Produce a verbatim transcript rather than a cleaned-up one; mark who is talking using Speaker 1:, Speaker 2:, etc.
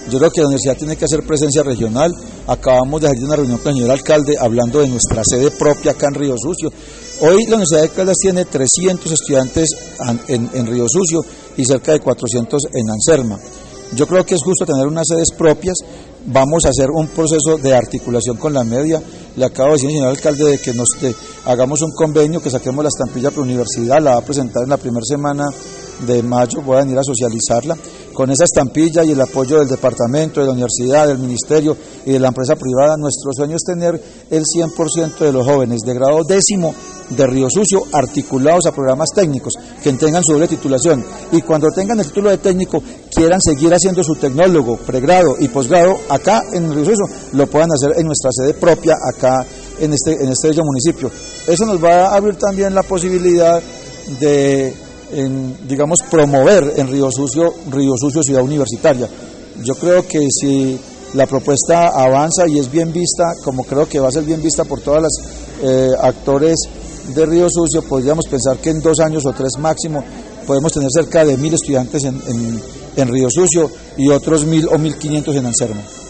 Speaker 1: Yo creo que la universidad tiene que hacer presencia regional. Acabamos de salir de una reunión con el señor alcalde hablando de nuestra sede propia acá en Río Sucio. Hoy la Universidad de Caldas tiene trescientos estudiantes en, en Río Sucio y cerca de cuatrocientos en Anserma. Yo creo que es justo tener unas sedes propias. Vamos a hacer un proceso de articulación con la media. Le acabo de decir al señor alcalde de que nos de, hagamos un convenio, que saquemos la estampilla para la universidad, la va a presentar en la primera semana de mayo, voy a venir a socializarla. Con esa estampilla y el apoyo del departamento, de la universidad, del ministerio y de la empresa privada, nuestro sueño es tener el cien por ciento de los jóvenes de grado décimo de Río Sucio articulados a programas técnicos, que tengan su doble titulación y cuando tengan el título de técnico quieran seguir haciendo su tecnólogo, pregrado y posgrado acá en Río Sucio, lo puedan hacer en nuestra sede propia acá en este, en este bello municipio. Eso nos va a abrir también la posibilidad de En, digamos, promover en Río Sucio, Río Sucio ciudad universitaria. Yo creo que si la propuesta avanza y es bien vista, como creo que va a ser bien vista por todas las eh, actores de Río Sucio, podríamos pensar que en dos años o tres máximo podemos tener cerca de mil estudiantes en, en, en Río Sucio y otros mil o mil quinientos en Anserma.